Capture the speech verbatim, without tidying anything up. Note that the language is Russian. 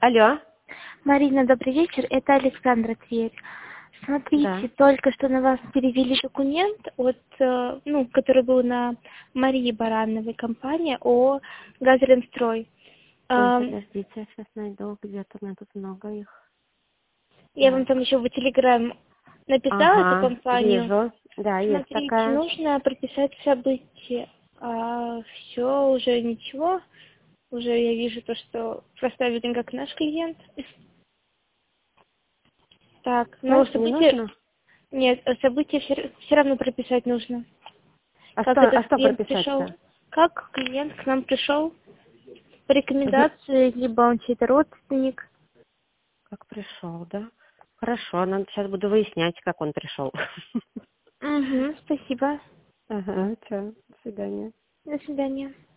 Алло. Марина, добрый вечер. Это Александра Тверь. Смотрите, Да. только что на вас перевели документ, от, э, ну, который был на Марии Барановой, компания ООО «Газренстрой». Ой, Эм, подождите, я сейчас найду, где-то у меня тут много их. Я вам Так. там еще в Телеграм написала эту Ага, компанию. вижу. Да, есть Смотрите, такая. нужно прописать события. А, все, уже ничего. Уже я вижу то, что проставили как наш клиент. Так, но Больше не события... нужно? Нет, э, события все равно прописать нужно. А Как что, а этот что клиент пришел, прописать-то? как клиент к нам пришел, по Мгм. рекомендации, либо он чей-то родственник. Как пришел, да? Хорошо, надо сейчас буду выяснять, как он пришел. Угу, спасибо. Ага, все, до свидания. До свидания.